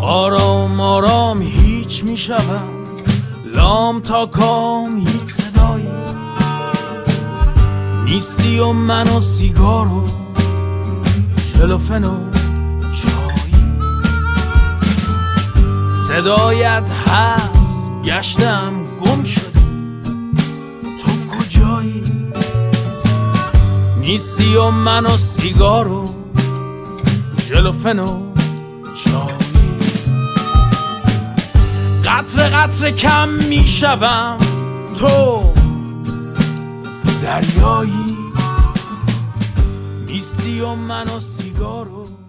آرام آرام هیچ میشوم، لام تا کام هیچ صدایی نیستی و من و سیگار و ژلوفن و چایی. صدایت هست گشتم گم شدی، تو کجایی؟ نیستی و من و سیگار و ژلوفن و چایی. قطره قطره کم میشوم، تو دریایی نیستی و من و سیگار و